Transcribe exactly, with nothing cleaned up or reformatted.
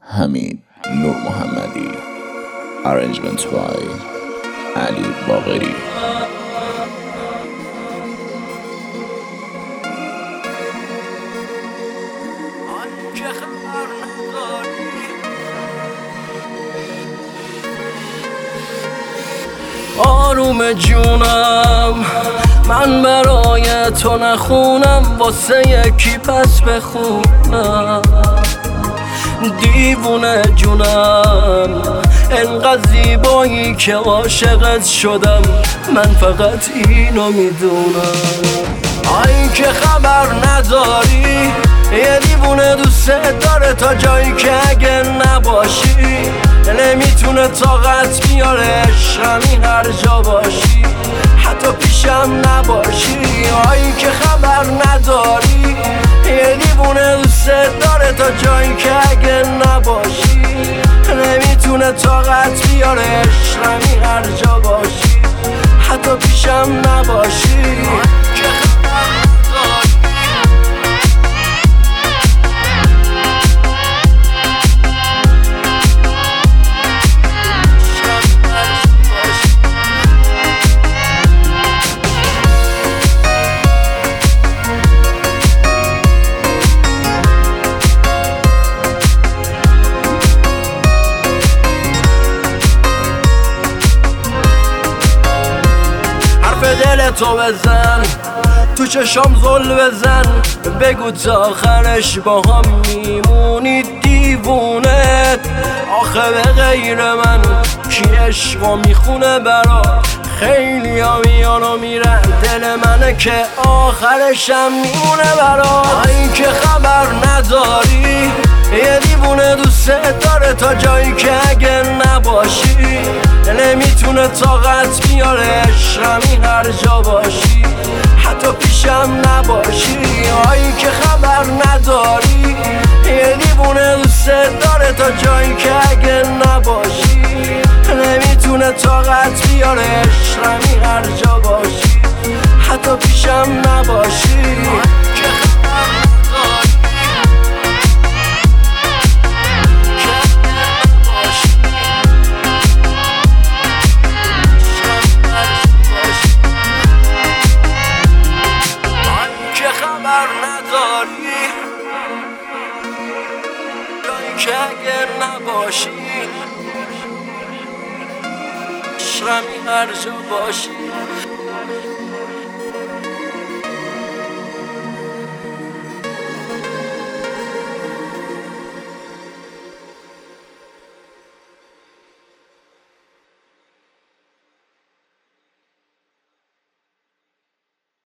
حمید نور محمدی. Arrangement by علی باقری. آروم جونم، من برای تو نخونم، واسه یکی پس بخونم. دیوونه جونم، انقدر زیبایی که عاشقت شدم، من فقط اینو میدونم. آی که خبر نداری، یه دیوونه دوست داره تا جایی که اگه نباشی نمیتونه طاقت بیاره عشقمی هر جا باشی، حتی پیشم نباشی. آی که خبر نداری، یه دیوونه دوست داره تا جایی که اگه نباشی نمیتونه طاقت بیاره عشقمی هر جا باشی، حتی پیشم نباشی. که خبر نداری، به دل تو بزن، تو چشام زل بزن، بگو تا آخرش با هم میمونی دیوونه. آخه به غیر من کی عشقو میخونه برا؟ خیلی ها میان و میرن، دل منه که آخرشم میمونه برا. این که خبر نداری، یه دیوونه دوست داره تا جایی که اگه نباشی نمیتونه طاقت بیاره عشقمی هر جا باشی، حتی پیشم نباشی. آی که خبر نداری، یه دیوونه دوست داره تا جایی که اگه نباشی نمیتونه طاقت بیاره عشقمی هر جا باشی، حتی پیشم نباشی. که خبر نداری، که اگر نباشی عشقمی هر جا باشی.